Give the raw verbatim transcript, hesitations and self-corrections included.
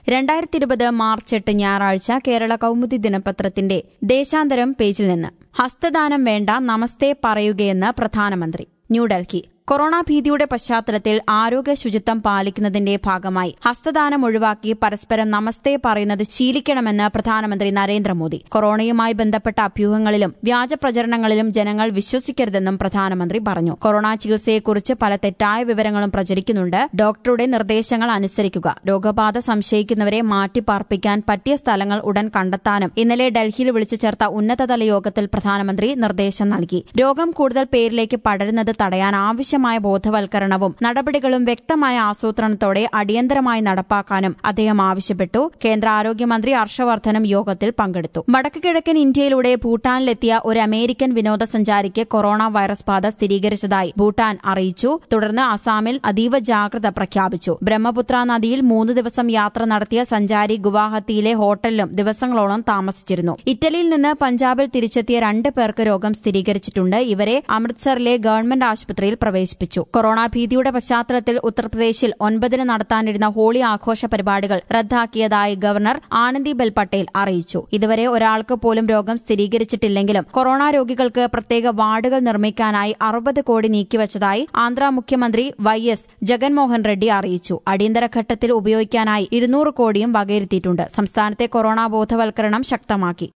രണ്ടായിരത്തി ഇരുപത് മാർച്ച് എട്ട് ഞായറാഴ്ച കേരള കൗമുദി ദിനപത്രത്തിന്റെ ദേശാന്തരം പേജിൽ നിന്ന് ഹസ്തദാനം വേണ്ട നമസ്തേ പറയുകയെന്ന് പ്രധാനമന്ത്രി. ന്യൂഡൽഹി. കൊറോണ ഭീതിയുടെ പശ്ചാത്തലത്തിൽ ആരോഗ്യ ശുചിത്വം പാലിക്കുന്നതിന്റെ ഭാഗമായി ഹസ്തദാനം ഒഴിവാക്കി പരസ്പരം നമസ്തേ പറയുന്നത് ശീലിക്കണമെന്ന് പ്രധാനമന്ത്രി നരേന്ദ്രമോദി. കൊറോണയുമായി ബന്ധപ്പെട്ട അഭ്യൂഹങ്ങളിലും വ്യാജ പ്രചരണങ്ങളിലും ജനങ്ങൾ വിശ്വസിക്കരുതെന്നും പ്രധാനമന്ത്രി പറഞ്ഞു. കൊറോണ ചികിത്സയെക്കുറിച്ച് പല തെറ്റായ വിവരങ്ങളും പ്രചരിക്കുന്നുണ്ട്. ഡോക്ടറുടെ നിർദ്ദേശങ്ങൾ അനുസരിക്കുക. രോഗബാധ സംശയിക്കുന്നവരെ മാറ്റിപ്പാർപ്പിക്കാൻ പറ്റിയ സ്ഥലങ്ങൾ ഉടൻ കണ്ടെത്താനും ഇന്നലെ ഡൽഹിയിൽ വിളിച്ചു ചേർത്ത ഉന്നതതല യോഗത്തിൽ പ്രധാനമന്ത്രി നിർദ്ദേശം നൽകി. രോഗം കൂടുതൽ പേരിലേക്ക് പടരുന്നത് തടയാൻ ആവശ്യം മായ ബോധവൽക്കരണവും നടപടികളും വ്യക്തമായ ആസൂത്രണത്തോടെ അടിയന്തരമായി നടപ്പാക്കാനും അദ്ദേഹം ആവശ്യപ്പെട്ടു. കേന്ദ്ര ആരോഗ്യമന്ത്രി ഹർഷവർദ്ധനും യോഗത്തിൽ പങ്കെടുത്തു. വടക്ക് കിഴക്കൻ ഇന്ത്യയിലൂടെ ഭൂട്ടാനിലെത്തിയ ഒരു അമേരിക്കൻ വിനോദസഞ്ചാരിക്ക് കൊറോണ വൈറസ് ബാധ സ്ഥിരീകരിച്ചതായി ഭൂട്ടാൻ അറിയിച്ചു. തുടർന്ന് അസാമിൽ അതീവ ജാഗ്രത പ്രഖ്യാപിച്ചു. ബ്രഹ്മപുത്ര നദിയിൽ മൂന്ന് ദിവസം യാത്ര നടത്തിയ സഞ്ചാരി ഗുവാഹത്തിയിലെ ഹോട്ടലിലും ദിവസങ്ങളോളം താമസിച്ചിരുന്നു. ഇറ്റലിയിൽ നിന്ന് പഞ്ചാബിൽ തിരിച്ചെത്തിയ രണ്ട് പേർക്ക് രോഗം സ്ഥിരീകരിച്ചിട്ടുണ്ട്. ഇവരെ അമൃത്സറിലെ ഗവൺമെന്റ് ആശുപത്രിയിൽ പ്രവേശിപ്പിച്ചു. കൊറോണ ഭീതിയുടെ പശ്ചാത്തലത്തിൽ ഉത്തർപ്രദേശിൽ ഒൻപതിന് നടത്താനിരുന്ന ഹോളി ആഘോഷ പരിപാടികൾ റദ്ദാക്കിയതായി ഗവർണർ ആനന്ദിബെൻ പട്ടേൽ അറിയിച്ചു. ഇതുവരെ ഒരാൾക്ക് പോലും രോഗം സ്ഥിരീകരിച്ചിട്ടില്ലെങ്കിലും കൊറോണ രോഗികൾക്ക് പ്രത്യേക വാർഡുകൾ നിർമ്മിക്കാനായി അറുപത് കോടി നീക്കിവച്ചതായി ആന്ധ്ര മുഖ്യമന്ത്രി വൈ എസ് ജഗൻമോഹൻ റെഡ്ഡി അറിയിച്ചു. അടിയന്തര ഘട്ടത്തിൽ ഉപയോഗിക്കാനായി ഇരുന്നൂറ് കോടിയും വകയിരുത്തിയിട്ടുണ്ട്. സംസ്ഥാനത്തെ കൊറോണ ബോധവൽക്കരണം ശക്തമാക്കി.